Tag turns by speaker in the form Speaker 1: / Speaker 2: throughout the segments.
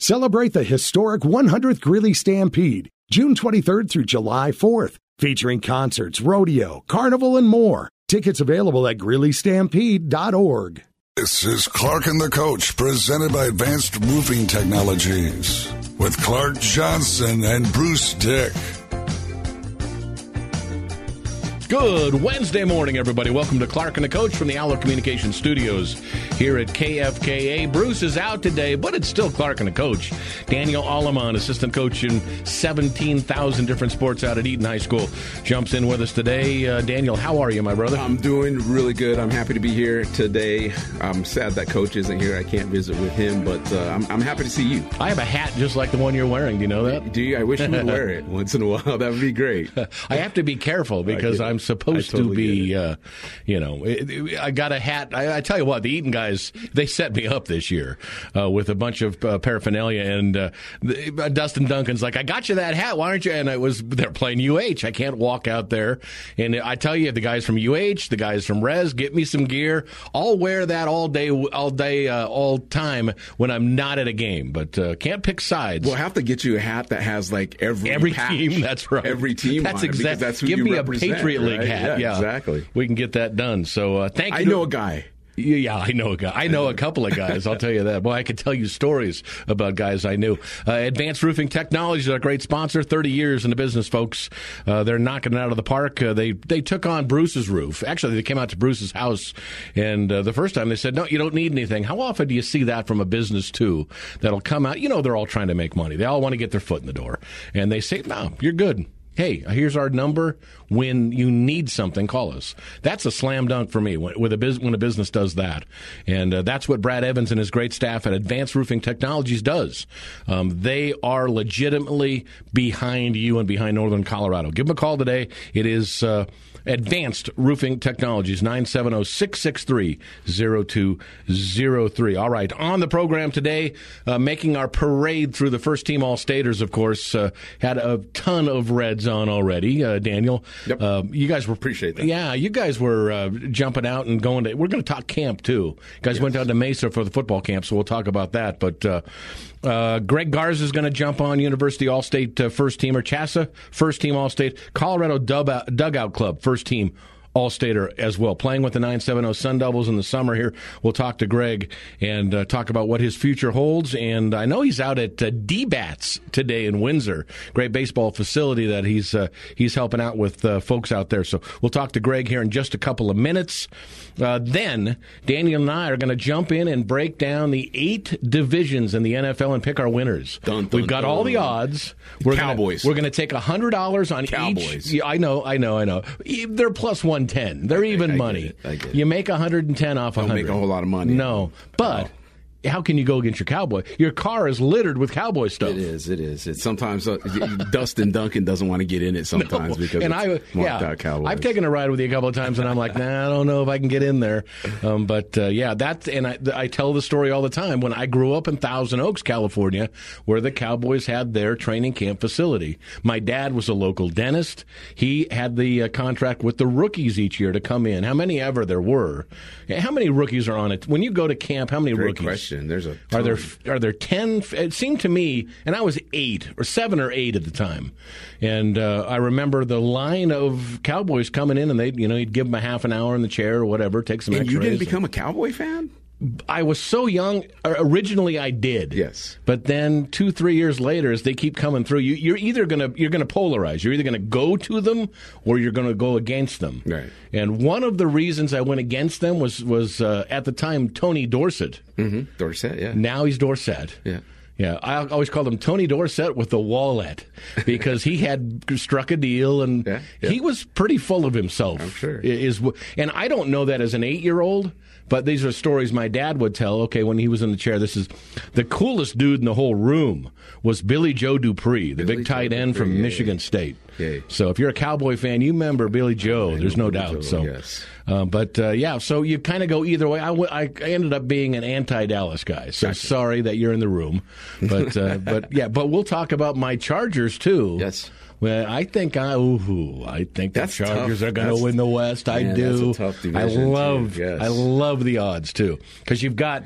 Speaker 1: Celebrate the historic 100th Greeley Stampede, June 23rd through July 4th, featuring concerts, rodeo, carnival, and more. Tickets available at GreeleyStampede.org.
Speaker 2: This is Clark and the Coach, presented by Advanced Roofing Technologies, with Clark Johnson and Bruce Dick.
Speaker 3: Good Wednesday morning, everybody. Welcome to Clark and the Coach from the Aller Communications Studios here at KFKA. Bruce is out today, but it's still Clark and the Coach. Daniel Alleman, assistant coach in 17,000 different sports out at Eaton High School, jumps in with us today. Daniel, how are you, my brother?
Speaker 4: I'm doing really good. I'm happy to be here today. I'm sad that Coach isn't here. I can't visit with him, but I'm happy to see you.
Speaker 3: I have a hat just like the one you're wearing. Do you know that?
Speaker 4: Do you? I wish you would wear it once in a while. That would be great.
Speaker 3: I have to be careful because I'm supposed to be, I got a hat. I tell you what, the Eaton guys, they set me up this year with a bunch of paraphernalia. And Dustin Duncan's like, I got you that hat. Why aren't you? And they're playing UH. I can't walk out there. And I tell you, the guys from UH, the guys from Res, get me some gear. I'll wear that all time when I'm not at a game. But can't pick sides.
Speaker 4: We'll have to get you a hat that has like every
Speaker 3: team. That's right.
Speaker 4: Every team.
Speaker 3: That's
Speaker 4: on
Speaker 3: exactly.
Speaker 4: it, that's who
Speaker 3: Give
Speaker 4: you
Speaker 3: me
Speaker 4: represent,
Speaker 3: a Patriot League
Speaker 4: right?
Speaker 3: hat. Yeah,
Speaker 4: exactly.
Speaker 3: We can get that done. So thank you.
Speaker 4: I know a guy.
Speaker 3: Yeah, I know a guy. I know a couple of guys, I'll tell you that. Boy, I could tell you stories about guys I knew. Advanced Roofing Technologies are a great sponsor. 30 years in the business, folks. They're knocking it out of the park. They took on Bruce's roof. Actually, they came out to Bruce's house, and the first time they said, no, you don't need anything. How often do you see that from a business, too, that'll come out? You know, they're all trying to make money. They all want to get their foot in the door. And they say, no, you're good. Hey, here's our number. When you need something, call us. That's a slam dunk for me when a business does that. And that's what Brad Evans and his great staff at Advanced Roofing Technologies does. They are legitimately behind you and behind Northern Colorado. Give them a call today. It is Advanced Roofing Technologies, 970-663-0203. All right, on the program today, making our parade through the first-team All-Staters, of course, had a ton of Reds on already. Daniel,
Speaker 4: yep.
Speaker 3: You guys were...
Speaker 4: Appreciate that.
Speaker 3: Yeah, you guys were jumping out and going to... We're going to talk camp, too. You guys went down to Mesa for the football camp, so we'll talk about that. But Greg Garza is going to jump on, University All-State first-teamer. Chassa, first-team All-State. Colorado Dugout Club, first-team All-Stater as well, playing with the 970 Sun Devils in the summer here. We'll talk to Greg and talk about what his future holds. And I know he's out at D-Bats today in Windsor, great baseball facility that he's helping out with folks out there. So we'll talk to Greg here in just a couple of minutes. Then Daniel and I are going to jump in and break down the 8 divisions in the NFL and pick our winners. We've got all the odds.
Speaker 4: Cowboys.
Speaker 3: We're going to take $100 on
Speaker 4: Cowboys.
Speaker 3: each. Yeah, I know. They're plus 110. They're even money.
Speaker 4: I get it.
Speaker 3: You make 110 off 100.
Speaker 4: Don't make a whole lot of money.
Speaker 3: No, but how can you go against your Cowboy? Your car is littered with Cowboy stuff.
Speaker 4: It is. It's sometimes Dustin Duncan doesn't want to get in it sometimes because it's marked out Cowboys.
Speaker 3: I've taken a ride with you a couple of times, and I'm like, I don't know if I can get in there. I tell the story all the time. When I grew up in Thousand Oaks, California, where the Cowboys had their training camp facility, my dad was a local dentist. He had the contract with the rookies each year to come in. How many ever there were? How many rookies are on it? When you go to camp, how many
Speaker 4: Great
Speaker 3: rookies?
Speaker 4: Question. There's a ton.
Speaker 3: Are there 10? It seemed to me, and I was 7 or 8 at the time, and I remember the line of Cowboys coming in, and he'd give them a half an hour in the chair or whatever, take some.
Speaker 4: And you didn't become a Cowboy fan?
Speaker 3: I was so young. Originally, I did.
Speaker 4: Yes,
Speaker 3: but then 2-3 years later, as they keep coming through, you're gonna polarize. You're either gonna go to them or you're gonna go against them.
Speaker 4: Right.
Speaker 3: And one of the reasons I went against them was at the time Tony Dorsett.
Speaker 4: Mm-hmm. Dorsett, yeah.
Speaker 3: Now he's Dorsett.
Speaker 4: Yeah.
Speaker 3: Yeah, I always called him Tony Dorsett with the wallet because he had struck a deal and he was pretty full of himself.
Speaker 4: I'm sure.
Speaker 3: And I don't know that as an 8-year-old, but these are stories my dad would tell. Okay, when he was in the chair, this is the coolest dude in the whole room was Billy Joe Dupree, the big tight end from Michigan State.
Speaker 4: Yeah.
Speaker 3: So if you're a Cowboy fan, you remember Billy Joe. There's no doubt. So,
Speaker 4: yes.
Speaker 3: So you kind of go either way. I ended up being an anti-Dallas guy. So sorry that you're in the room, but we'll talk about my Chargers too.
Speaker 4: Yes.
Speaker 3: Well, I think the Chargers are going to win the West. I do.
Speaker 4: That's a tough division
Speaker 3: I love the odds too because you've got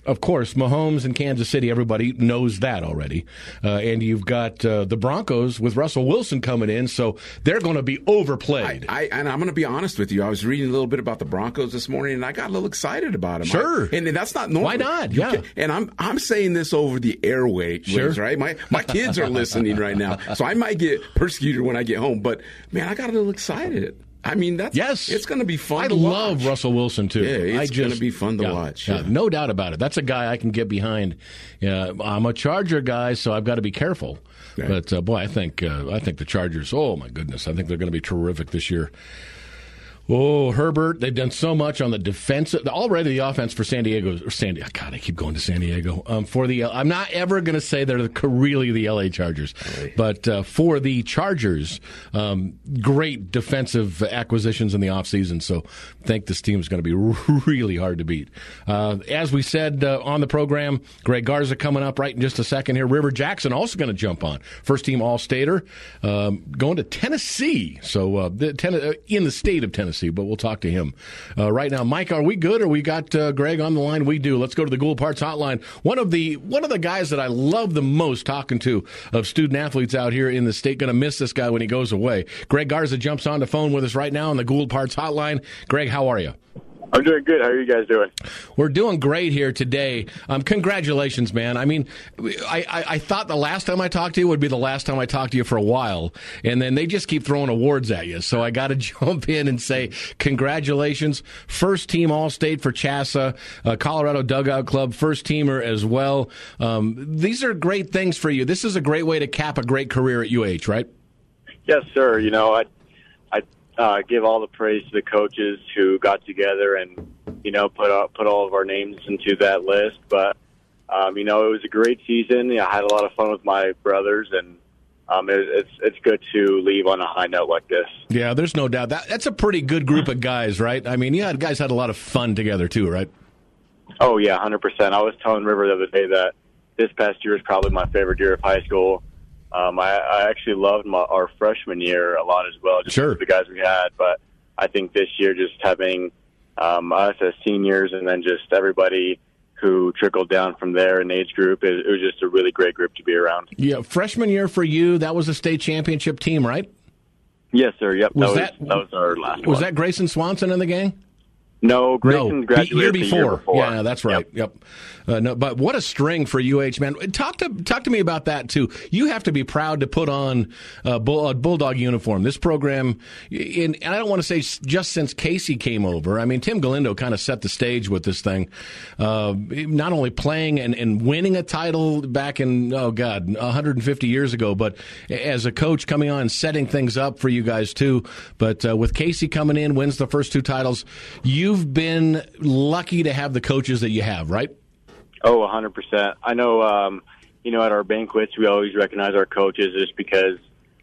Speaker 3: Of course, Mahomes and Kansas City, everybody knows that already. And you've got the Broncos with Russell Wilson coming in, so they're going to be overplayed.
Speaker 4: And I'm going to be honest with you. I was reading a little bit about the Broncos this morning, and I got a little excited about them.
Speaker 3: Sure.
Speaker 4: And that's not normal.
Speaker 3: Why not? Yeah.
Speaker 4: And I'm saying this over the airwaves,
Speaker 3: sure.
Speaker 4: Right? My kids are listening right now, so I might get persecuted when I get home. But, man, I got a little excited. I mean, it's going to be fun to watch. I love
Speaker 3: Russell Wilson, too.
Speaker 4: Yeah, it's going to be fun to watch.
Speaker 3: Yeah, no doubt about it. That's a guy I can get behind. I'm a Charger guy, so I've got to be careful. Right. But, boy, I think the Chargers, oh, my goodness, I think they're going to be terrific this year. Oh, Herbert, they've done so much on the defensive. Already the offense for San Diego. God, I keep going to San Diego. I'm not ever going to say they're really the L.A. Chargers. Really? But for the Chargers, great defensive acquisitions in the offseason. So I think this team is going to be really hard to beat. As we said on the program, Greg Garza coming up right in just a second here. River Jackson also going to jump on. First-team All-Stater, going to Tennessee. So in the state of Tennessee. But we'll talk to him right now. Mike, are we good? Or we got Greg on the line? We do. Let's go to the Gould Parts Hotline. One of the guys that I love the most talking to of student athletes out here in the state. Going to miss this guy when he goes away. Greg Garza jumps on the phone with us right now on the Gould Parts Hotline. Greg, how are you?
Speaker 5: I'm doing good. How are you guys doing?
Speaker 3: We're doing great here today. Congratulations, man. I mean, I thought the last time I talked to you would be the last time I talked to you for a while, and then they just keep throwing awards at you. So I got to jump in and say congratulations. First team All-State for CHSAA, Colorado Dugout Club, first teamer as well. These are great things for you. This is a great way to cap a great career at UH, right?
Speaker 5: Yes, sir. You know, I give all the praise to the coaches who got together and, put all of our names into that list. But, it was a great season. I had a lot of fun with my brothers, and it's good to leave on a high note like this.
Speaker 3: Yeah, there's no doubt. That's a pretty good group of guys, right? I mean, guys had a lot of fun together too, right?
Speaker 5: Oh, yeah, 100%. I was telling River the other day that this past year is probably my favorite year of high school. I actually loved our freshman year a lot as well, just
Speaker 3: sure.
Speaker 5: the guys we had. But I think this year, just having us as seniors and then just everybody who trickled down from there in age group, it was just a really great group to be around.
Speaker 3: Yeah, freshman year for you, that was a state championship team, right?
Speaker 5: Yes, sir. Yep, that was our last one.
Speaker 3: Was that Grayson Swanson in the gang?
Speaker 5: No, Grayson graduated
Speaker 3: year before.
Speaker 5: The year before.
Speaker 3: Yeah, that's right. Yep. No, but what a string for UH, man. Talk to me about that too. You have to be proud to put on a Bulldog uniform. This program, and I don't want to say just since Casey came over. I mean, Tim Galindo kind of set the stage with this thing. Not only playing and winning a title back in 150 years ago, but as a coach coming on and setting things up for you guys too. But with Casey coming in, wins the first two titles. You've been lucky to have the coaches that you have, right?
Speaker 5: Oh, 100%. I know, at our banquets, we always recognize our coaches just because,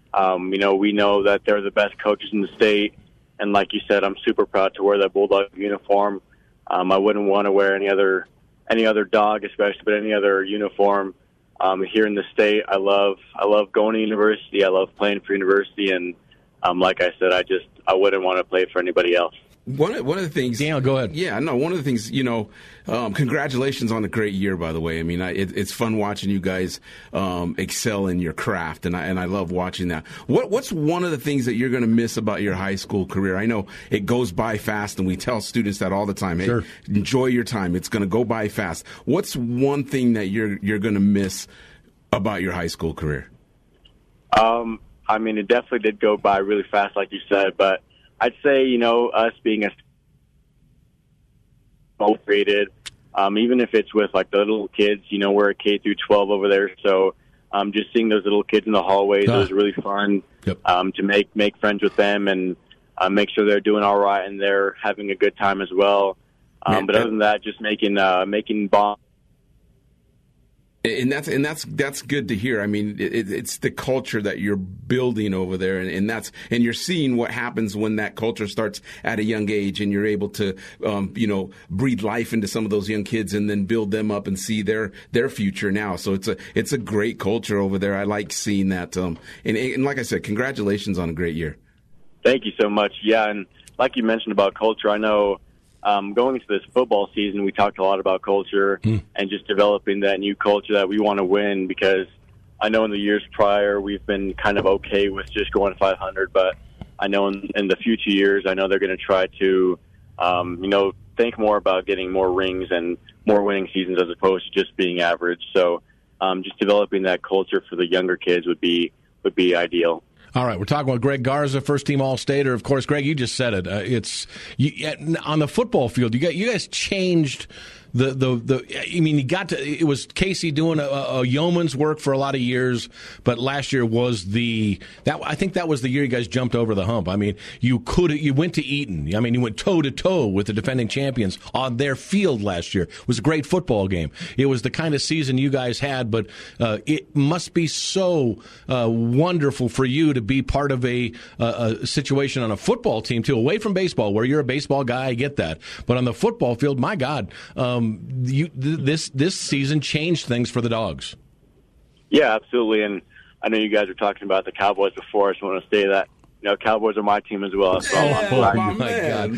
Speaker 5: we know that they're the best coaches in the state. And like you said, I'm super proud to wear that Bulldog uniform. I wouldn't want to wear any other dog, especially, but any other uniform here in the state. I love going to university. I love playing for university. And like I said, I wouldn't want to play for anybody else.
Speaker 4: One of the things,
Speaker 3: Daniel, go ahead.
Speaker 4: Yeah, no. One of the things, congratulations on a great year. By the way, I mean, it's fun watching you guys excel in your craft, and I love watching that. What's one of the things that you're going to miss about your high school career? I know it goes by fast, and we tell students that all the time. Hey, sure. Enjoy your time; it's going to go by fast. What's one thing that you're going to miss about your high school career?
Speaker 5: I mean, it definitely did go by really fast, like you said, but I'd say, us being motivated, even if it's with like the little kids, we're a K through 12 over there. So just seeing those little kids in the hallways, it was really fun.
Speaker 3: Yep.
Speaker 5: To make friends with them and make sure they're doing all right and they're having a good time as well. But other than that, just making bonds.
Speaker 4: And that's good to hear. I mean, it's the culture that you're building over there, and you're seeing what happens when that culture starts at a young age, and you're able to, breathe life into some of those young kids, and then build them up and see their future now. So it's a great culture over there. I like seeing that. And like I said, congratulations on a great year.
Speaker 5: Thank you so much. Yeah, and like you mentioned about culture, I know going into this football season, we talked a lot about culture and just developing that new culture that we want to win, because I know in the years prior we've been kind of okay with just going 500, but I know in the future years, I know they're going to try to, think more about getting more rings and more winning seasons as opposed to just being average. So just developing that culture for the younger kids would be ideal.
Speaker 3: All right, we're talking about Greg Garza, first-team All-Stater. Of course, Greg, you just said it. On the football field, you guys changed it was Casey doing a yeoman's work for a lot of years, but last year was I think that was the year you guys jumped over the hump. I mean, you went to Eaton. I mean, you went toe-to-toe with the defending champions on their field last year. It was a great football game. It was the kind of season you guys had, but it must be so wonderful for you to be part of a situation on a football team, too, away from baseball, where you're a baseball guy. I get that. But on the football field, my God, this season changed things for the Dogs. Yeah,
Speaker 5: absolutely. And I know you guys were talking about the Cowboys before. I just want to say that Cowboys are my team as well. So
Speaker 4: my man.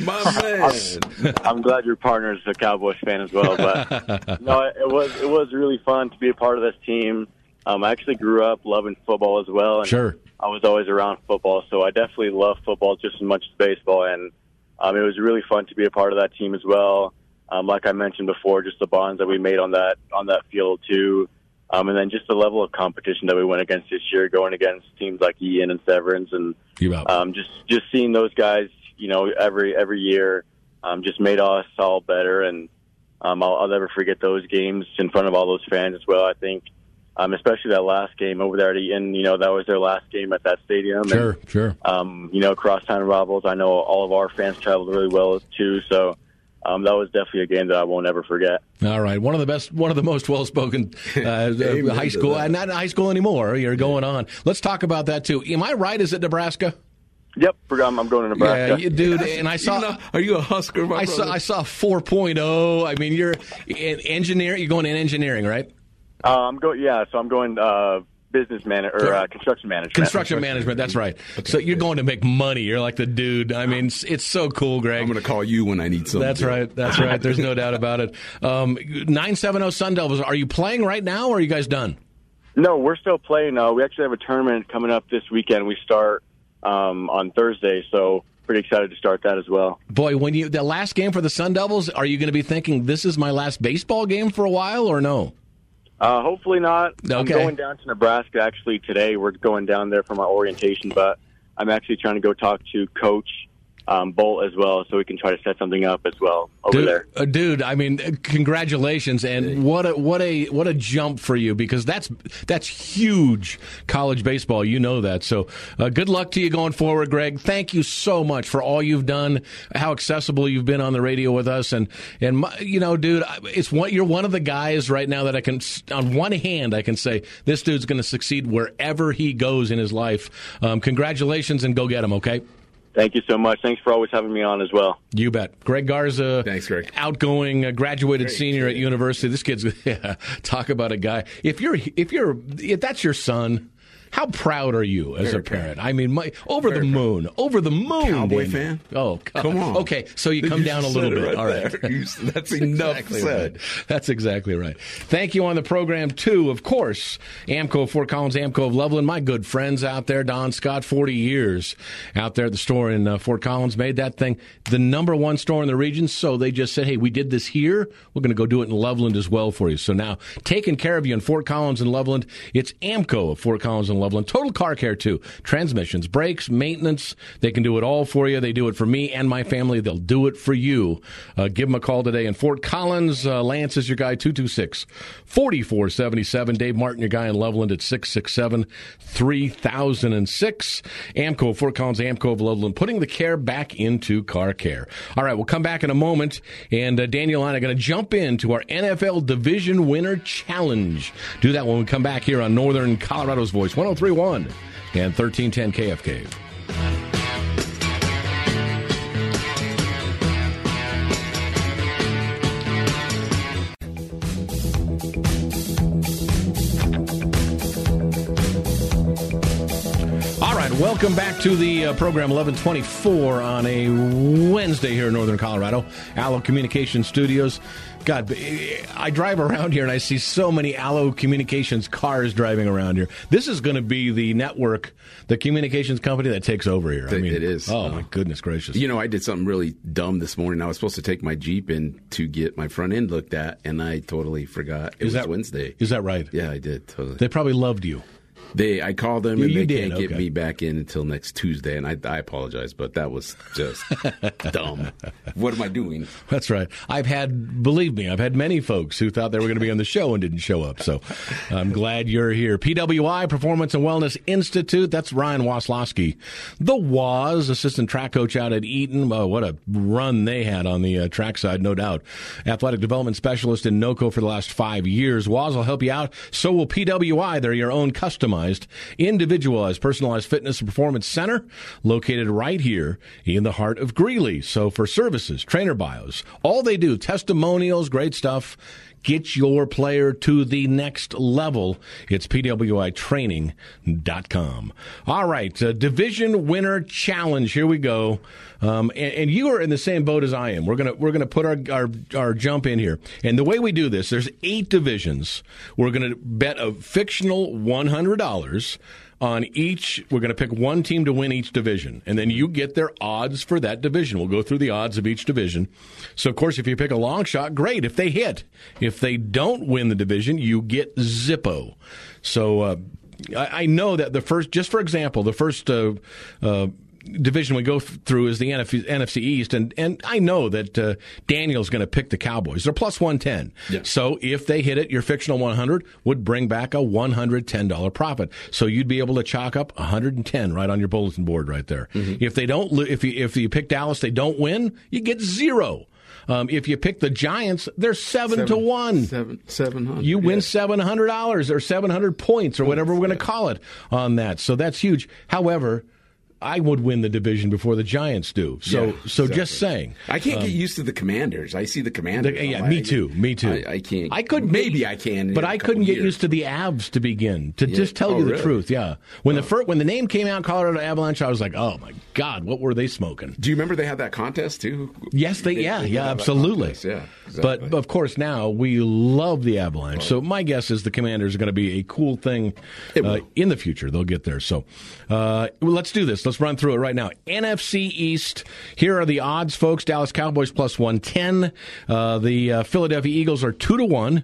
Speaker 5: I'm glad your partner's a Cowboys fan as well. But no, it was really fun to be a part of this team. I actually grew up loving football as well. And
Speaker 3: sure.
Speaker 5: I was always around football, so I definitely love football just as much as baseball. And it was really fun to be a part of that team as well. Like I mentioned before, just the bonds that we made on that field too, and then just the level of competition that we went against this year, going against teams like Ian and Severance, and just seeing those guys, every year, just made us all better. And I'll never forget those games in front of all those fans as well. I think, especially that last game over there at Eaton, that was their last game at that stadium.
Speaker 3: Sure.
Speaker 5: Crosstown rivals. I know all of our fans traveled really well too, so. That was definitely a game that I won't ever forget.
Speaker 3: All right. One of the most well-spoken high school, not high school anymore. You're going on. Let's talk about that, too. Am I right? Is it Nebraska?
Speaker 5: Yep. I'm going to Nebraska.
Speaker 3: Yeah, dude, and I saw...
Speaker 4: Are you a Husker,
Speaker 3: I saw 4.0. I mean, you're in engineering. You're going in engineering, right?
Speaker 5: I'm going business manager or construction management.
Speaker 3: Construction management, that's right. Okay. So you're going to make money. You're like the dude. I mean, it's so cool, Greg.
Speaker 4: I'm going to call you when I need something.
Speaker 3: That's right. There's no doubt about it. 970 Sun Devils, are you playing right now, or are you guys done?
Speaker 5: No, we're still playing. We actually have a tournament coming up this weekend. We start on Thursday, so pretty excited to start that as well.
Speaker 3: Boy, the last game for the Sun Devils, are you going to be thinking, this is my last baseball game for a while, or no?
Speaker 5: Hopefully not.
Speaker 3: Okay.
Speaker 5: I'm going down to Nebraska actually today. We're going down there for my orientation, but I'm actually trying to go talk to Coach Bolt as well, so we can try to set something up as well over there.
Speaker 3: Dude, I mean, congratulations, and what a jump for you, because that's huge college baseball. You know that. So good luck to you going forward, Greg. Thank you so much for all you've done, how accessible you've been on the radio with us, and dude, you're one of the guys right now that I can, on one hand, I can say this dude's going to succeed wherever he goes in his life. Congratulations, and go get him. Okay.
Speaker 5: Thank you so much. Thanks for always having me on as well.
Speaker 3: You bet. Greg Garza,
Speaker 4: thanks, Greg.
Speaker 3: Outgoing, graduated senior at university. This kid's talk about a guy. If that's your son, how proud are you as a parent? I mean, over the moon.
Speaker 4: Cowboy fan?
Speaker 3: Oh,
Speaker 4: come on.
Speaker 3: Okay, so you come down a little bit.
Speaker 4: Right.
Speaker 3: All right.
Speaker 4: That's enough
Speaker 3: exactly
Speaker 4: said.
Speaker 3: Right. That's exactly right. Thank you on the program, too, of course, Amco of Fort Collins, Amco of Loveland, my good friends out there, Don Scott, 40 years out there at the store in Fort Collins, made that thing the #1 store in the region, so they just said, hey, we did this here, we're going to go do it in Loveland as well for you. So now, taking care of you in Fort Collins and Loveland, it's Amco of Fort Collins and Loveland. Total car care, too. Transmissions, brakes, maintenance. They can do it all for you. They do it for me and my family. They'll do it for you. Give them a call today in Fort Collins. Lance is your guy, 226-4477. Dave Martin, your guy in Loveland at 667-3006. Amco of Fort Collins, Amco of Loveland, putting the care back into car care. All right, we'll come back in a moment, and Daniel and I are going to jump into our NFL Division Winner Challenge. Do that when we come back here on Northern Colorado's Voice, 103.1 and 1310 KFK. Welcome back to the program 1124 on a Wednesday here in Northern Colorado. Allo Communication Studios. God, I drive around here and I see so many Allo Communications cars driving around here. This is going to be the network, the communications company that takes over here. I mean,
Speaker 4: it is.
Speaker 3: Oh, my goodness gracious.
Speaker 4: You know, I did something really dumb this morning. I was supposed to take my Jeep in to get my front end looked at, and I totally forgot. It was Wednesday.
Speaker 3: Is that right?
Speaker 4: Yeah, I did. Totally.
Speaker 3: They probably loved you.
Speaker 4: I called them, and they can't get
Speaker 3: okay.
Speaker 4: me back in until next Tuesday, and I apologize, but that was just dumb. What am I doing?
Speaker 3: That's right. Believe me, I've had many folks who thought they were going to be on the show and didn't show up, so I'm glad you're here. PWI, Performance and Wellness Institute, that's Ryan Waslowski. The Woz, assistant track coach out at Eaton. What a run they had on the track side, no doubt. Athletic development specialist in NOCO for the last 5 years. Woz will help you out. So will PWI. They're your own customized, individualized, personalized fitness and performance center located right here in the heart of Greeley. So for services, trainer bios, all they do, testimonials, great stuff. Get your player to the next level. It's pwitraining.com. All right, Division Winner Challenge. Here we go. And you are in the same boat as I am. We're gonna put our jump in here. And the way we do this, there's 8 divisions. We're gonna bet a fictional $100 on each. We're going to pick one team to win each division, and then you get their odds for that division. We'll go through the odds of each division. So, of course, if you pick a long shot, great. If they hit. If they don't win the division, you get Zippo. So I know that the first division we go through is the NFC East, and I know that Daniel's going to pick the Cowboys. They're plus 110. Yeah. So if they hit it, your fictional 100 would bring back a $110 profit. So you'd be able to chalk up 110 right on your bulletin board right there. Mm-hmm. If they don't, if you pick Dallas, they don't win, you get 0. If you pick the Giants, they're 7 to 1.
Speaker 4: 700.
Speaker 3: You win $700 or 700 points or whatever we're going to call it on that. So that's huge. However, I would win the division before the Giants do. So, exactly. Just saying.
Speaker 4: I can't get used to the Commanders. I see the Commanders.
Speaker 3: Me too.
Speaker 4: I can't.
Speaker 3: I could.
Speaker 4: Maybe I can.
Speaker 3: But I couldn't get used to the Avs to begin. Just tell you the truth. Yeah. When the name came out, Colorado Avalanche, I was like, oh my God, what were they smoking?
Speaker 4: Do you remember they had that contest too?
Speaker 3: Yes, they absolutely.
Speaker 4: Yeah. Exactly.
Speaker 3: But of course now we love the Avalanche. So my guess is the Commanders are going to be a cool thing in the future. They'll get there. So let's do this. Let's run through it right now. NFC East. Here are the odds, folks. Dallas Cowboys plus 110. The Philadelphia Eagles are 2 to 1.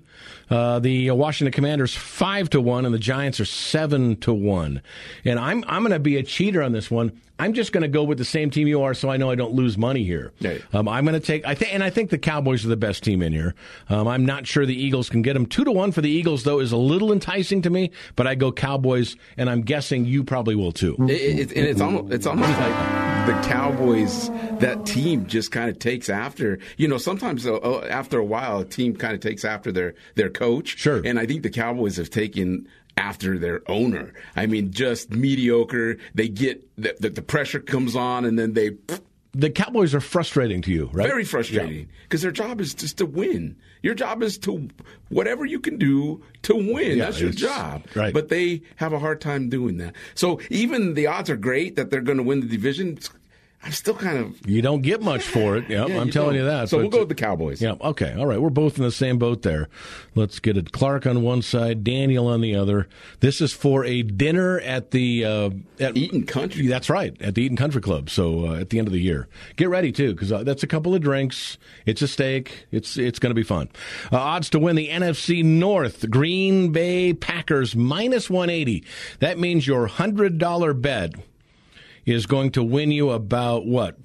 Speaker 3: The Washington Commanders 5 to 1, and the Giants are 7 to 1. And I'm going to be a cheater on this one. I'm just going to go with the same team you are, so I know I don't lose money here. Yeah. I'm going to take. I think the Cowboys are the best team in here. I'm not sure the Eagles can get them. 2 to 1 for the Eagles, though, is a little enticing to me. But I go Cowboys, and I'm guessing you probably will too.
Speaker 4: It's almost like the Cowboys. That team just kind of takes after. You know, sometimes after a while, a team kind of takes after their coach.
Speaker 3: Sure.
Speaker 4: And I think the Cowboys have taken after their owner. I mean, just mediocre. They get the pressure comes on, and then
Speaker 3: The Cowboys are frustrating to you, right?
Speaker 4: Very frustrating, because their job is just to win. Your job is to whatever you can do to win. That's your job.
Speaker 3: Right.
Speaker 4: But they have a hard time doing that. So even the odds are great that they're going to win the division. I'm still kind of...
Speaker 3: You don't get much for it. Yep, I'm telling you that.
Speaker 4: So we'll go with the Cowboys.
Speaker 3: Yeah, okay. All right. We're both in the same boat there. Let's get it. Clark on one side, Daniel on the other. This is for a dinner at the...
Speaker 4: at Eaton Country.
Speaker 3: That's right, at the Eaton Country Club. So at the end of the year. Get ready, too, because that's a couple of drinks. It's a steak. It's going to be fun. Odds to win the NFC North. Green Bay Packers minus 180. That means your $100 bet is going to win you about,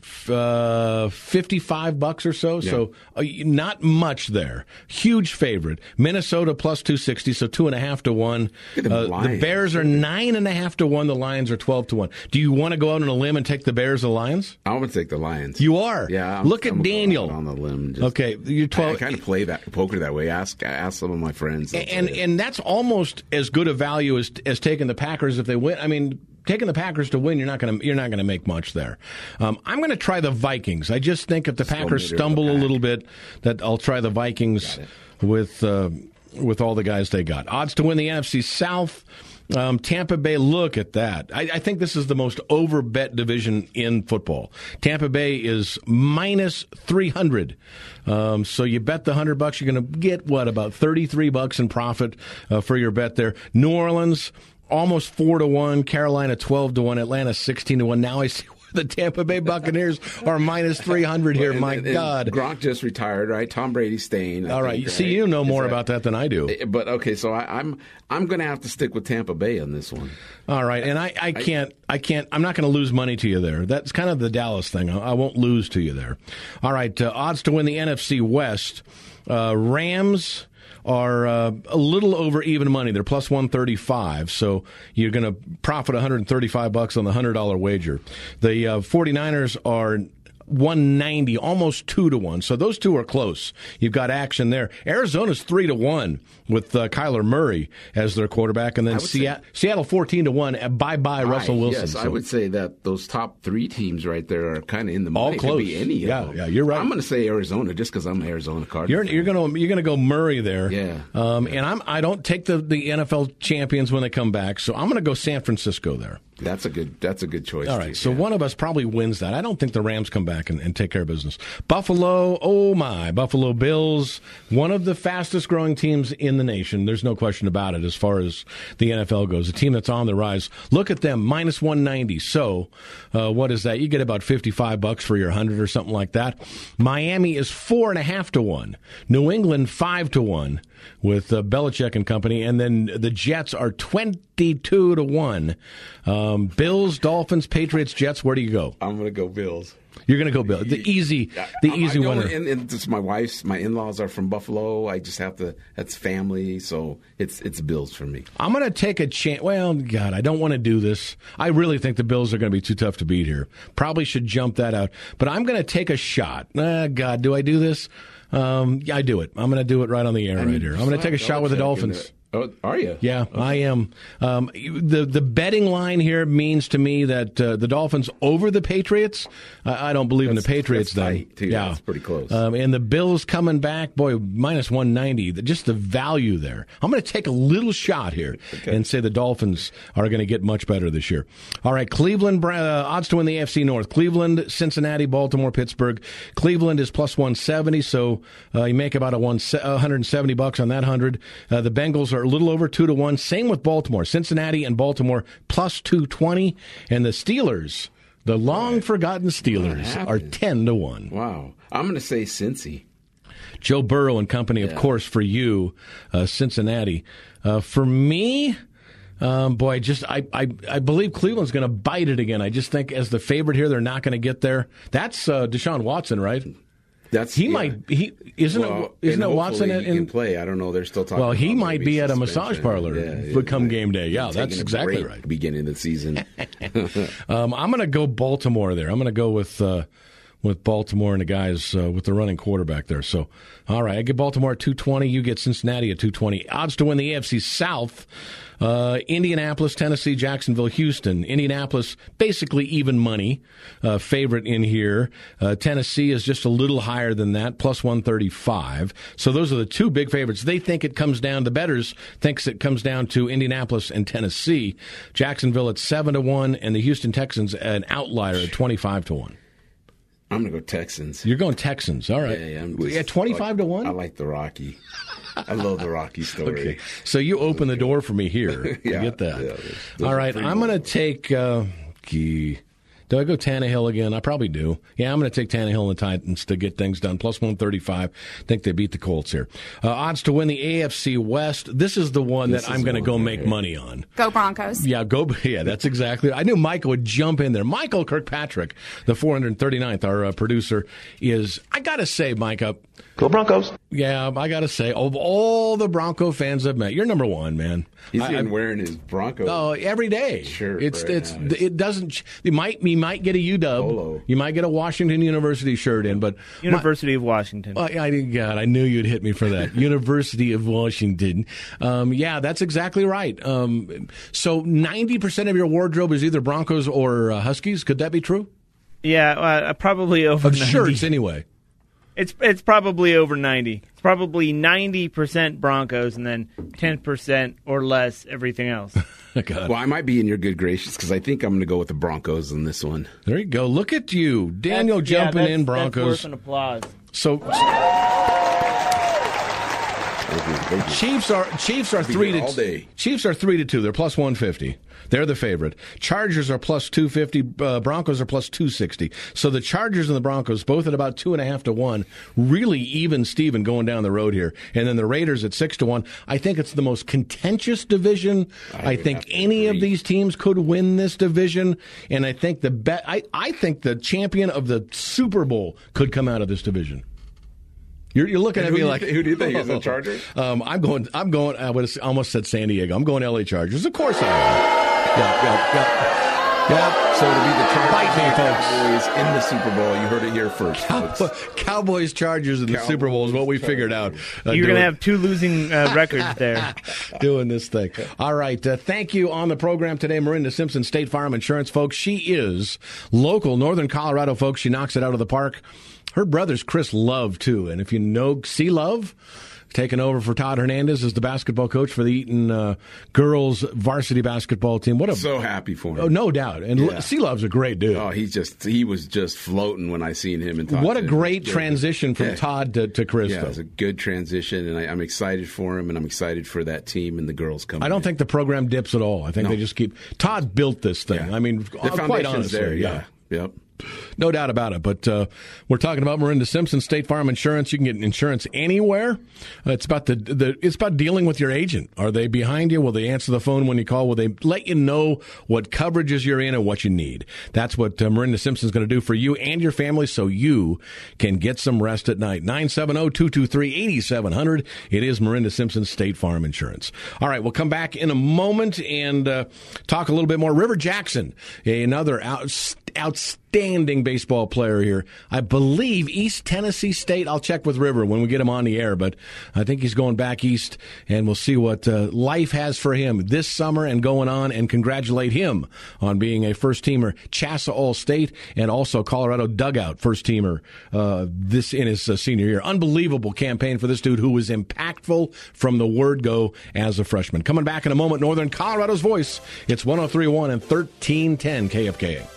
Speaker 3: $55 or so? Yeah. So not much there. Huge favorite. Minnesota plus 260, so 2.5 to 1. The Bears are 9.5 to 1. The Lions are 12 to 1. Do you want to go out on a limb and take the Bears or the Lions?
Speaker 4: I'm going to take the Lions.
Speaker 3: You are?
Speaker 4: Yeah.
Speaker 3: Look at Daniel.
Speaker 4: On the limb.
Speaker 3: Okay. You're 12.
Speaker 4: I kind of play that poker that way. Ask some of my friends.
Speaker 3: And that's almost as good a value as taking the Packers if they win. I mean, taking the Packers to win, you're not going to make much there. I'm going to try the Vikings. I just think if the Packers stumble a little bit, that I'll try the Vikings with all the guys they got. Odds to win the NFC South. Tampa Bay, look at that. I think this is the most overbet division in football. Tampa Bay is minus 300. So you bet the $100, you're going to get, about $33 in profit for your bet there. New Orleans, almost 4-1. Carolina, 12-1. Atlanta, 16-1. Now I see the Tampa Bay Buccaneers are minus 300 here. My God.
Speaker 4: Gronk just retired, right? Tom Brady's staying.
Speaker 3: All right. See, you know more about that than I do.
Speaker 4: But, okay, so I'm going to have to stick with Tampa Bay on this one.
Speaker 3: All right. And I can't, I'm not going to lose money to you there. That's kind of the Dallas thing. I won't lose to you there. All right. Odds to win the NFC West. Rams are a little over even money. They're plus 135, so you're going to profit $135 on the $100 wager. The 49ers are 190, almost 2-1. So those two are close. You've got action there. Arizona's 3-1 with Kyler Murray as their quarterback, and then Seattle 14-1. Bye Russell Wilson.
Speaker 4: Yes, so I would say that those top three teams right there are kind of in the money.
Speaker 3: All close.
Speaker 4: It could be any of them.
Speaker 3: Yeah, you're right.
Speaker 4: I'm going to say Arizona just because I'm an Arizona Cardinals.
Speaker 3: You're going to go Murray there.
Speaker 4: Yeah.
Speaker 3: And I don't take the NFL champions when they come back, so I'm going to go San Francisco there.
Speaker 4: That's a good choice.
Speaker 3: All right, so one of us probably wins that. I don't think the Rams come back and take care of business. Buffalo, Buffalo Bills, one of the fastest growing teams in the nation. There's no question about it as far as the NFL goes. A team that's on the rise. Look at them, minus 190. So what is that? You get about $55 for your 100 or something like that. Miami is 4.5-1. New England 5-1 with Belichick and company, and then the Jets are 22-1. Bills, Dolphins, Patriots, Jets. Where do you go?
Speaker 4: I'm going to go Bills.
Speaker 3: You're going to go Bills. The easy winner.
Speaker 4: And it's my in-laws are from Buffalo. I just have to. That's family, so it's Bills for me.
Speaker 3: I'm going to take a chance. Well, God, I don't want to do this. I really think the Bills are going to be too tough to beat here. Probably should jump that out. But I'm going to take a shot. God, do I do this? I do it. I'm going to do it right on the air right here. I'm going to take a shot with the Dolphins.
Speaker 4: Oh, are you?
Speaker 3: Yeah, okay. I am. The betting line here means to me that the Dolphins over the Patriots. I don't believe in the Patriots,
Speaker 4: though. Yeah, it's pretty close.
Speaker 3: And the Bills coming back, boy, minus 190. Just the value there. I'm going to take a little shot here and say the Dolphins are going to get much better this year. All right, Cleveland, odds to win the AFC North. Cleveland, Cincinnati, Baltimore, Pittsburgh. Cleveland is plus 170, so you make about $170 on that 100. The Bengals are a little over 2-1. Same with Baltimore. Cincinnati and Baltimore plus 220. And the Steelers, the long-forgotten Steelers, are 10-1.
Speaker 4: Wow. I'm going to say Cincy.
Speaker 3: Joe Burrow and company, of course, for you, Cincinnati. For me, I believe Cleveland's going to bite it again. I just think as the favorite here, they're not going to get there. That's Deshaun Watson, right? Isn't it Watson?
Speaker 4: He can play. I don't know. They're still talking.
Speaker 3: Well, he might be at a massage parlor come game day. Yeah, that's exactly right.
Speaker 4: Beginning of the season.
Speaker 3: I'm going to go Baltimore there. I'm going to go with Baltimore and the guys with the running quarterback there. So, all right, I get Baltimore at 220. You get Cincinnati at 220. Odds to win the AFC South. Indianapolis, Tennessee, Jacksonville, Houston. Indianapolis, basically even money, favorite in here. Tennessee is just a little higher than that, plus 135. So those are the two big favorites. They think it comes down, the bettors thinks it comes down to Indianapolis and Tennessee. Jacksonville at 7-1, and the Houston Texans an outlier at 25-1.
Speaker 4: I'm going to go Texans.
Speaker 3: You're going Texans. All right.
Speaker 4: Yeah,
Speaker 3: 25-1?
Speaker 4: I like the Rocky. I love the Rocky story.
Speaker 3: Okay. So you open the door for me here. I get that. Yeah, all right. I'm going to take do I go Tannehill again? I probably do. Yeah, I'm going to take Tannehill and the Titans to get things done. Plus 135. I think they beat the Colts here. Odds to win the AFC West. This is the one that I'm going to go make money on.
Speaker 6: Go Broncos.
Speaker 3: Yeah, that's exactly. I knew Michael would jump in there. Michael Kirkpatrick, the 439th, our producer, is, I got to say, Micah.
Speaker 7: Go Broncos.
Speaker 3: Yeah, I got to say, of all the Bronco fans I've met, you're number one, man.
Speaker 4: He's been wearing his Bronco.
Speaker 3: Oh, every day.
Speaker 4: Sure.
Speaker 3: It doesn't. You might get a UW.
Speaker 4: Polo.
Speaker 3: You might get a Washington University shirt in, but
Speaker 7: University of Washington.
Speaker 3: I knew you'd hit me for that. University of Washington. Yeah, that's exactly right. So 90% of your wardrobe is either Broncos or Huskies. Could that be true?
Speaker 7: Yeah, probably over
Speaker 3: of
Speaker 7: 90.
Speaker 3: Shirts anyway.
Speaker 7: It's probably over 90. It's probably 90% Broncos and then 10% or less everything else.
Speaker 4: Well, I might be in your good graces because I think I'm going to go with the Broncos on this one.
Speaker 3: There you go. Look at you. Daniel jumping in Broncos.
Speaker 7: That's worth an applause.
Speaker 3: So Chiefs are 3-2. Chiefs are 3-2. They're plus 150. They're the favorite. Chargers are plus 250. Broncos are plus 260. So the Chargers and the Broncos both at about 2.5 to 1. Really even Steven going down the road here. And then the Raiders at 6 to 1. I think it's the most contentious division. I think any of these teams could win this division. And I think I think the champion of the Super Bowl could come out of this division. You're looking at me like,
Speaker 4: who do you think is the Chargers?
Speaker 3: I'm going. I would have almost said San Diego. I'm going LA Chargers. Of course I am. Yeah.
Speaker 4: So to be the
Speaker 3: Chargers
Speaker 4: Cowboys in the Super Bowl, you heard it here first, folks.
Speaker 3: Cowboys Chargers in the Super Bowl is what we figured out.
Speaker 7: You're going to have 2 losing records there.
Speaker 3: Doing this thing. All right. Thank you on the program today, Miranda Simpson, State Farm Insurance, folks. She is local, Northern Colorado, folks. She knocks it out of the park. Her brother's Chris Love, too. And if you know C. Love, taking over for Todd Hernandez as the basketball coach for the Eaton girls varsity basketball team.
Speaker 4: So happy for him.
Speaker 3: Oh, no doubt. And C. Love's a great dude.
Speaker 4: Oh, he was just floating when I seen him. And
Speaker 3: what a great transition from Todd to Chris.
Speaker 4: Yeah, it was a good transition, and I'm excited for him, and I'm excited for that team and the girls coming.
Speaker 3: I don't think the program dips at all. I think they just keep. Todd built this thing. Yeah. I mean, quite honestly,
Speaker 4: there. Yeah. Yep.
Speaker 3: No doubt about it. But we're talking about Miranda Simpson, State Farm Insurance. You can get insurance anywhere. It's about it's about dealing with your agent. Are they behind you? Will they answer the phone when you call? Will they let you know what coverages you're in and what you need? That's what Miranda Simpson's going to do for you and your family, so you can get some rest at night. 970-223-8700. It is Miranda Simpson, State Farm Insurance. All right, we'll come back in a moment and talk a little bit more. River Jackson, another outstanding baseball player here. I believe East Tennessee State. I'll check with River when we get him on the air, but I think he's going back east, and we'll see what life has for him this summer and going on, and congratulate him on being a first-teamer CHSAA All-State and also Colorado Dugout first-teamer this in his senior year. Unbelievable campaign for this dude who was impactful from the word go as a freshman. Coming back in a moment, Northern Colorado's voice. It's 103.1 and 1310 KFKA.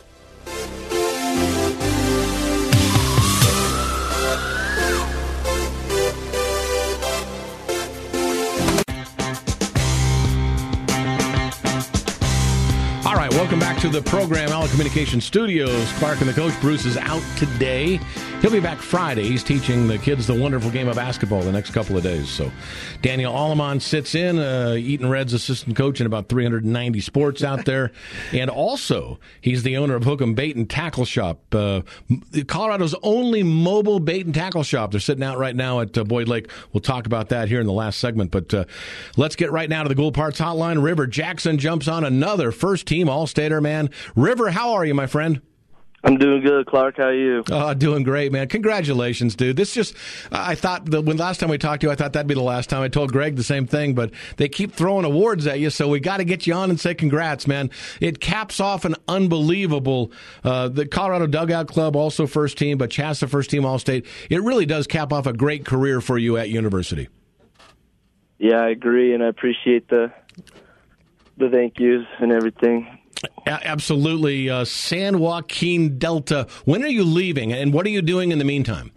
Speaker 3: All right, welcome back to the program, Allen Communications Studios. Clark and the coach, Bruce, is out today. He'll be back Friday. He's teaching the kids the wonderful game of basketball the next couple of days. So Daniel Alleman sits in, Eaton Red's assistant coach in about 390 sports out there. And also, he's the owner of Hook'em Bait and Tackle Shop, Colorado's only mobile bait and tackle shop. They're sitting out right now at Boyd Lake. We'll talk about that here in the last segment. But let's get right now to the Gould Parts Hotline. River Jackson jumps on another first-team All-Stater, man. River, how are you, my friend?
Speaker 6: I'm doing good, Clark. How are you?
Speaker 3: Doing great, man. Congratulations, dude. This just, I thought when last time we talked to you, I thought that'd be the last time. I told Greg the same thing, but they keep throwing awards at you, so we got to get you on and say congrats, man. It caps off an unbelievable, the Colorado Dugout Club, also first team, but CHSAA first team All-State. It really does cap off a great career for you at university.
Speaker 6: Yeah, I agree, and I appreciate the thank yous and everything.
Speaker 3: Absolutely. San Joaquin Delta. When are you leaving, and what are you doing in the meantime?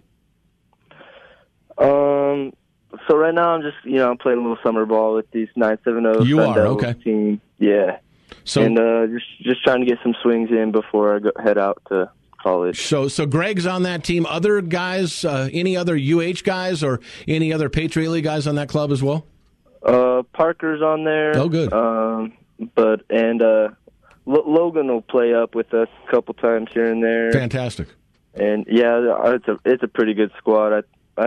Speaker 6: So right now I'm just, I'm playing a little summer ball with these 970
Speaker 3: You are, okay.
Speaker 6: team. Yeah.
Speaker 3: So,
Speaker 6: and just trying to get some swings in before I head out to college.
Speaker 3: So Greg's on that team. Other guys, any other UH guys or any other Patriot League guys on that club as well?
Speaker 6: Parker's on there.
Speaker 3: Oh, good.
Speaker 6: Logan will play up with us a couple times here and there.
Speaker 3: Fantastic.
Speaker 6: And yeah, it's a pretty good squad. I'd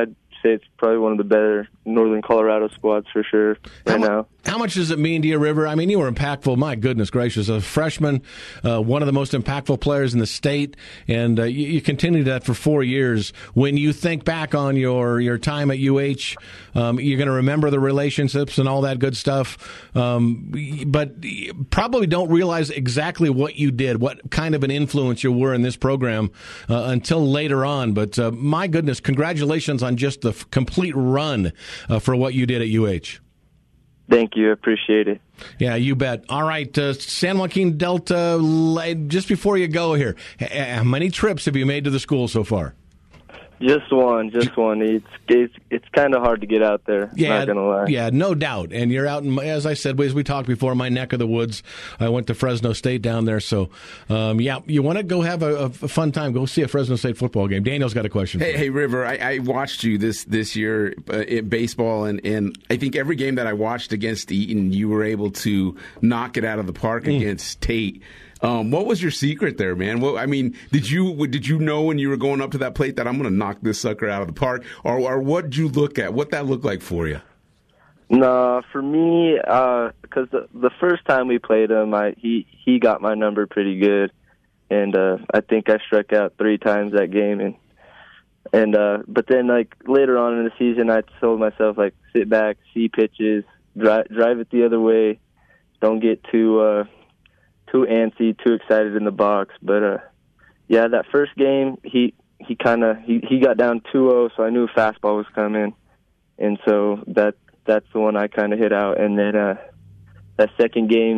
Speaker 6: say it's probably one of the better Northern Colorado squads for sure now.
Speaker 3: How much does it mean to you, River? I mean, you were impactful. My goodness gracious, a freshman, one of the most impactful players in the state, and you continued that for 4 years. When you think back on your time at UH, you're going to remember the relationships and all that good stuff, but probably don't realize exactly what you did, what kind of an influence you were in this program until later on. But my goodness, congratulations on just the complete run for what you did at UH.
Speaker 6: Thank you. I appreciate it.
Speaker 3: Yeah, you bet. All right, San Joaquin Delta, just before you go here, how many trips have you made to the school so far?
Speaker 6: Just one. It's kind of hard to get out there.
Speaker 3: Yeah,
Speaker 6: not gonna lie.
Speaker 3: Yeah, no doubt. And you're out in, as I said, as we talked before, my neck of the woods. I went to Fresno State down there, so yeah, you want to go have a fun time. Go see a Fresno State football game. Daniel's got a question.
Speaker 4: Hey, River, I watched you this year in baseball, and I think every game that I watched against Eaton, you were able to knock it out of the park against Tate. What was your secret there, man? Well, I mean, did you know when you were going up to that plate that I'm going to knock this sucker out of the park, or what did you look at? What that looked like for you?
Speaker 6: No, for me, because the first time we played him, he got my number pretty good, and I think I struck out 3 times that game, but then like later on in the season, I told myself like sit back, see pitches, drive it the other way, don't get too antsy, too excited in the box. But yeah, that first game he got down 2-0, so I knew fastball was coming, and so that's the one I kind of hit out. And then that second game,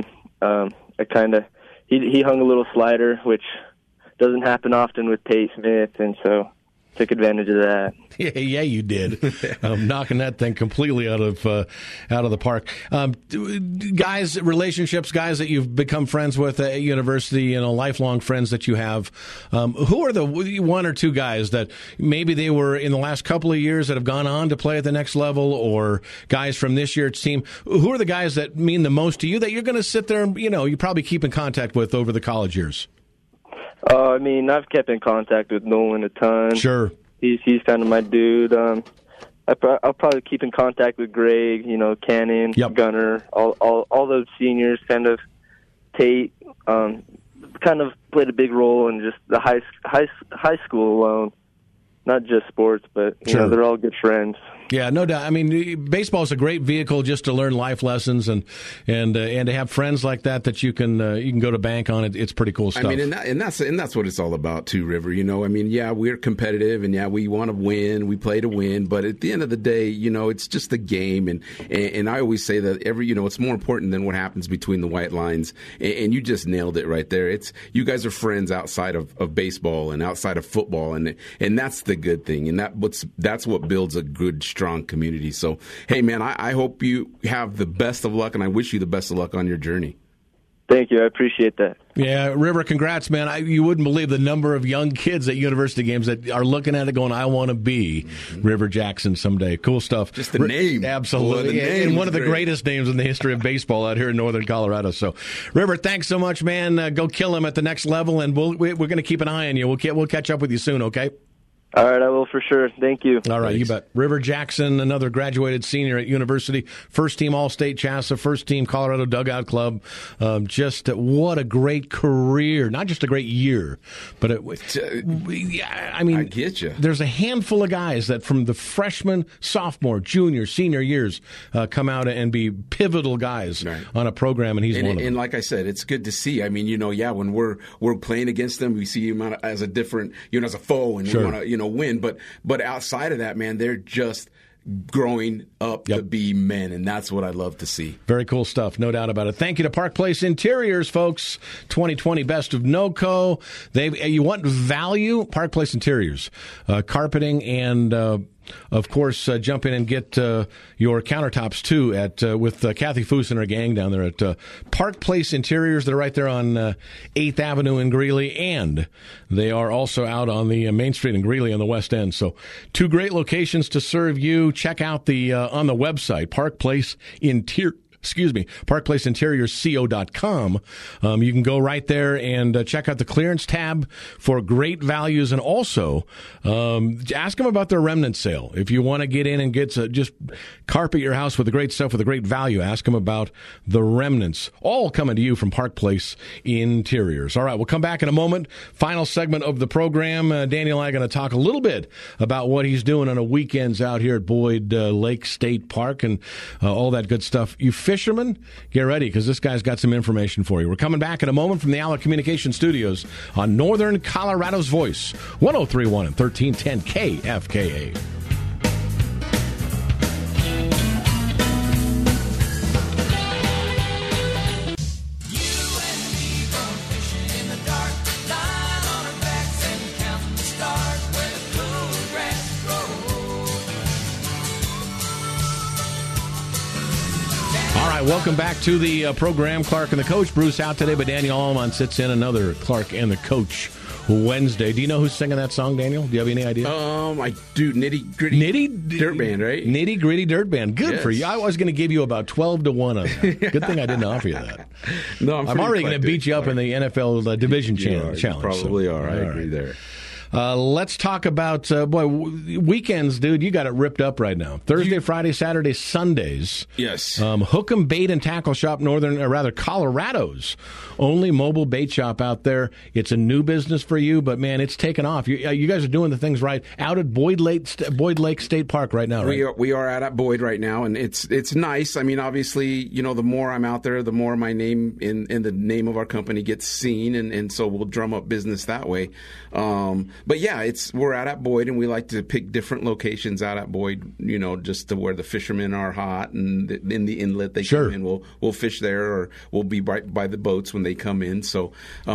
Speaker 6: he hung a little slider, which doesn't happen often with Tate Smith, and so took advantage of that.
Speaker 3: Yeah, you did. Knocking that thing completely out of the park. Guys, relationships, guys that you've become friends with at university, lifelong friends that you have. Who are the 1 or 2 guys that maybe they were in the last couple of years that have gone on to play at the next level, or guys from this year's team? Who are the guys that mean the most to you that you're going to sit there and, you probably keep in contact with over the college years?
Speaker 6: I mean, I've kept in contact with Nolan a ton.
Speaker 3: Sure.
Speaker 6: He's kind of my dude. I'll probably keep in contact with Greg, Cannon,
Speaker 3: yep.
Speaker 6: Gunner, all those seniors. Kind of Tate, kind of played a big role in just the high school alone. Not just sports, but
Speaker 3: sure.
Speaker 6: They're all good friends.
Speaker 3: Yeah, no doubt. I mean, baseball is a great vehicle just to learn life lessons and to have friends like that you can go to bank on. It's pretty cool stuff.
Speaker 4: I mean, and that's what it's all about too, River. I mean, yeah, we're competitive, and yeah, we want to win. We play to win, but at the end of the day, it's just a game. And I always say that it's more important than what happens between the white lines. And you just nailed it right there. It's you guys are friends outside of baseball and outside of football, and that's the good thing. And that's what builds a good, strong community. So, hey, man, I hope you have the best of luck, and I wish you the best of luck on your journey.
Speaker 6: Thank you. I appreciate that.
Speaker 3: Yeah, River, congrats, man. You wouldn't believe the number of young kids at university games that are looking at it going, I want to be River Jackson someday. Cool stuff.
Speaker 4: Just the name.
Speaker 3: Absolutely. And one of the greatest names in the history of baseball out here in Northern Colorado. So, River, thanks so much, man. Go kill him at the next level, and we're going to keep an eye on you. We'll catch up with you soon, okay?
Speaker 6: All right, I will for sure. Thank you.
Speaker 3: All right,
Speaker 4: Thanks.
Speaker 3: You bet. River Jackson, another graduated senior at university, first team All-State CHSAA, first team Colorado Dugout Club. Just what a great career. Not just a great year, but I mean,
Speaker 4: I get you.
Speaker 3: There's a handful of guys that from the freshman, sophomore, junior, senior years come out and be pivotal guys on a program, and he's one of them.
Speaker 4: And like I said, it's good to see. I mean, when we're playing against them, we see him as a different, as a foe, and we want to, win. But outside of that, man, they're just growing up to be men, and that's what I love to see.
Speaker 3: Very cool stuff, no doubt about it. Thank you to Park Place Interiors, folks. 2020 Best of NOCO. You want value? Park Place Interiors. Carpeting and of course, jump in and get your countertops, too, with Kathy Foose and her gang down there at Park Place Interiors. They're right there on 8th Avenue in Greeley, and they are also out on the Main Street in Greeley on the West End. So 2 great locations to serve you. Check out on the website, Park Place Interiors. parkplaceinteriorco.com. You can go right there and check out the clearance tab for great values, and also ask them about their remnant sale. If you want to get in and just carpet your house with the great stuff with a great value, ask them about the remnants. All coming to you from Park Place Interiors. All right, we'll come back in a moment. Final segment of the program. Daniel and I are going to talk a little bit about what he's doing on the weekends out here at Boyd Lake State Park and all that good stuff. You fishermen, get ready, because this guy's got some information for you. We're coming back in a moment from the Allick Communication Studios on Northern Colorado's Voice, 103.1 and 1310 KFKA. Welcome back to the program. Clark and the Coach. Bruce out today, but Daniel Allman sits in another Clark and the Coach Wednesday. Do you know who's singing that song, Daniel? Do you have any idea?
Speaker 4: I do. Nitty Gritty Dirt Band, right?
Speaker 3: Nitty Gritty Dirt Band. Good for you. I was going to give you about 12-1 on that. Good thing I didn't offer you that.
Speaker 4: No,
Speaker 3: I'm already going to beat you up in the NFL Division Challenge.
Speaker 4: You probably are. I agree there.
Speaker 3: Let's talk about, weekends, dude. You got it ripped up right now. Thursday, Friday, Saturday, Sundays.
Speaker 4: Yes.
Speaker 3: Hook 'em Bait and Tackle Shop, Colorado's only mobile bait shop out there. It's a new business for you, but, man, it's taken off. You guys are doing the things right out at Boyd Lake State Park right now, right?
Speaker 4: We are at Boyd right now, and it's nice. I mean, obviously, the more I'm out there, the more my name in the name of our company gets seen, and so we'll drum up business that way. But yeah, we're out at Boyd, and we like to pick different locations out at Boyd, just to where the fishermen are hot, and in the inlet they come in, we'll fish there, or we'll be right by the boats when they come in. So,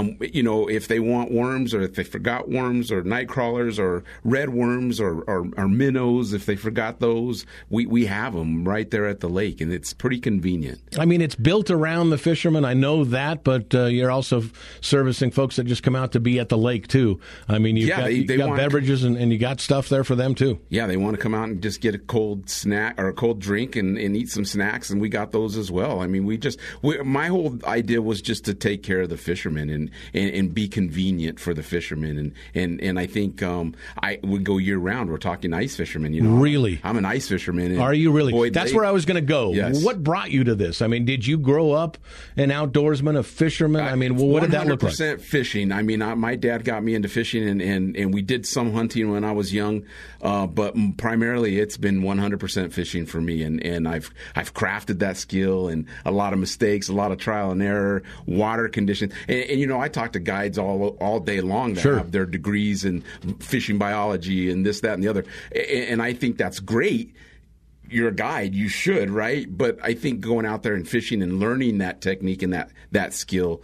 Speaker 4: if they want worms, or if they forgot worms, or night crawlers, or red worms, or minnows, if they forgot those, we have them right there at the lake, and it's pretty convenient.
Speaker 3: I mean, it's built around the fishermen. I know that, but you're also servicing folks that just come out to be at the lake too. I mean, you got beverages and you got stuff there for them too.
Speaker 4: Yeah, they want to come out and just get a cold snack or a cold drink and eat some snacks, and we got those as well. I mean, my whole idea was just to take care of the fishermen and be convenient for the fishermen, and I think I would go year round. We're talking ice fishermen,
Speaker 3: Really?
Speaker 4: I'm an ice fisherman.
Speaker 3: Are you really?
Speaker 4: Boyd
Speaker 3: That's
Speaker 4: Lake.
Speaker 3: where I was going to go.
Speaker 4: Yes.
Speaker 3: What brought you to this? I mean, did you grow up an outdoorsman, a fisherman? I mean, what did that look like?
Speaker 4: 100% fishing. I mean, my dad got me into fishing, and we did some hunting when I was young, but primarily it's been 100% fishing for me, and I've crafted that skill, and a lot of mistakes, a lot of trial and error, water conditions, and I talk to guides all day long that have their degrees in fishing biology and this, that, and the other, and I think that's great. You're a guide, you should, right? But I think going out there and fishing and learning that technique and that skill,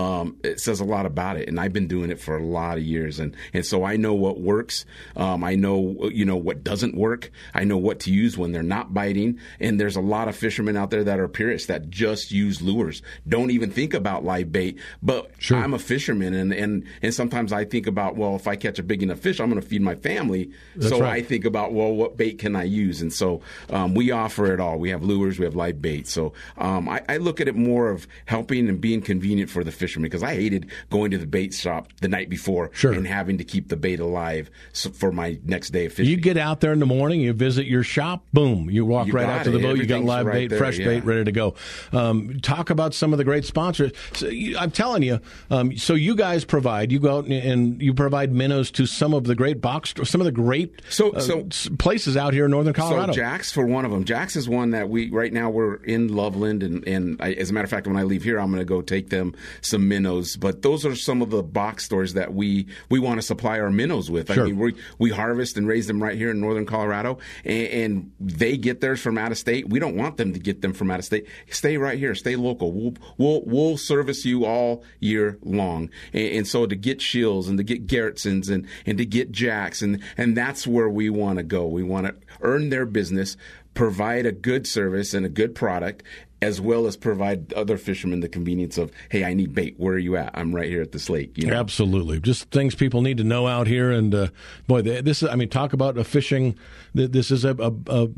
Speaker 4: it says a lot about it. And I've been doing it for a lot of years, and so I know what works. I know what doesn't work. I know what to use when they're not biting. And there's a lot of fishermen out there that are purists that just use lures, don't even think about live bait. But I'm a fisherman, and sometimes I think about, well, if I catch a big enough fish, I'm going to feed my family. That's so right. I think about, well, what bait can I use? And so we offer it all. We have lures, we have live bait. So I look at it more of helping and being convenient for the fishermen, because I hated going to the bait shop the night before and having to keep the bait alive for my next day of fishing. You get out there in the morning, you visit your shop, boom, you walk right out to the boat, you got live bait, fresh bait, ready to go. Talk about some of the great sponsors. So I'm telling you, so you guys you go out and you provide minnows to some of the great some of the great places out here in Northern Colorado. So Jack's for one of them. Jack's is one that right now we're in Loveland, and as a matter of fact, when I leave here, I'm going to go take them some minnows. But those are some of the box stores that we want to supply our minnows with. I mean, we harvest and raise them right here in Northern Colorado, and they get theirs from out of state. We don't want them to get them from out of state. Stay right here. Stay local. We'll service you all year long. And so to get Shills and to get Gerritsons and to get Jacks, and that's where we want to go. We want to earn their business, provide a good service and a good product, as well as provide other fishermen the convenience of, hey, I need bait. Where are you at? I'm right here at this lake. You know?
Speaker 3: Absolutely. Just things people need to know out here. And boy, this is, I mean, talk about a fishing. This is a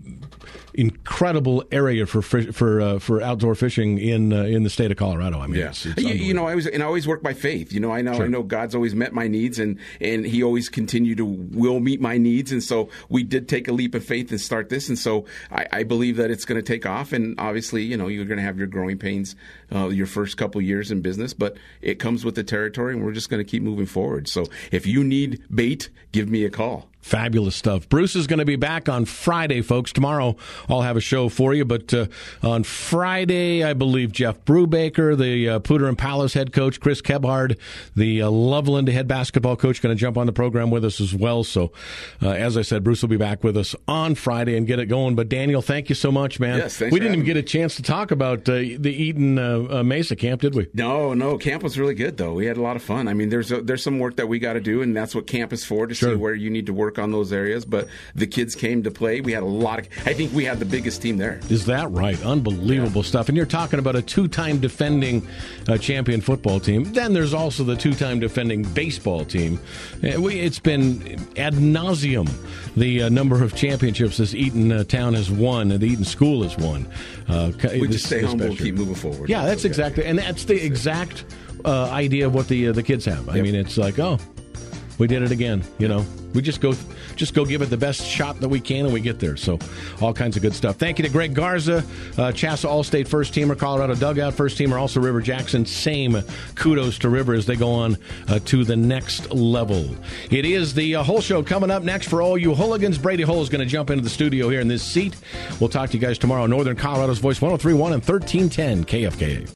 Speaker 3: incredible area for outdoor fishing in the state of Colorado. I mean,
Speaker 4: yeah. It's I always work by faith. I know God's always met my needs, and He always will meet my needs. And so we did take a leap of faith and start this. And so I believe that it's going to take off. And obviously, you're going to have your growing pains your first couple years in business, but it comes with the territory, and we're just going to keep moving forward. So if you need bait, give me a call.
Speaker 3: Fabulous stuff. Bruce is going to be back on Friday, folks. Tomorrow I'll have a show for you, but on Friday, I believe Jeff Brubaker, the Poudre and Palace head coach, Chris Kebhard, the Loveland head basketball coach, going to jump on the program with us as well. So, as I said, Bruce will be back with us on Friday and get it going. But Daniel, thank you so much, man.
Speaker 4: Yes, thanks.
Speaker 3: We didn't even get a chance to talk about the Eaton Mesa camp, did we?
Speaker 4: No. Camp was really good, though. We had a lot of fun. I mean, there's some work that we got to do, and that's what camp is for, to see where you need to work on those areas. But the kids came to play. We had I think we had the biggest team there.
Speaker 3: Is that right? Unbelievable stuff. And you're talking about a two-time defending champion football team. Then there's also the two-time defending baseball team. It's been ad nauseum the number of championships this Eaton town has won and the Eaton school has won.
Speaker 4: We just stay humble and keep moving forward.
Speaker 3: Yeah, that's exactly. And that's the exact idea of what the kids have. I mean, it's like, we did it again. We just go give it the best shot that we can, and we get there. So all kinds of good stuff. Thank you to Greg Garza, Chassa All-State first teamer, Colorado Dugout first teamer, also River Jackson. Same kudos to River as they go on to the next level. It is the whole show coming up next for all you hooligans. Brady Hull is going to jump into the studio here in this seat. We'll talk to you guys tomorrow. Northern Colorado's Voice, 103.1 and 1310 KFKA.